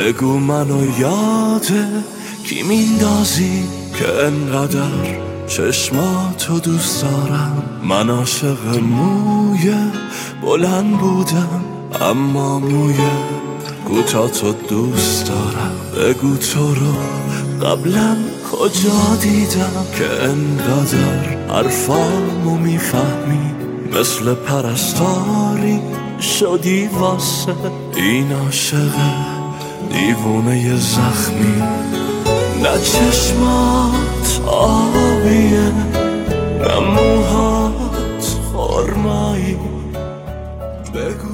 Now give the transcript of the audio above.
بگو منو یاده کی میندازی که انقدر چشماتو دوست دارم. من عاشق موی بلند بودم اما موی کوتاه‌تو دوست دارم. بگو تو رو قبلا کجا دیدم که انقدر حرفامو میفهمی، مثل پرستاری شدی واسه این عاشق دیوونه زخمی. نه چشمات آبیه نه موهات خرمایی، بگو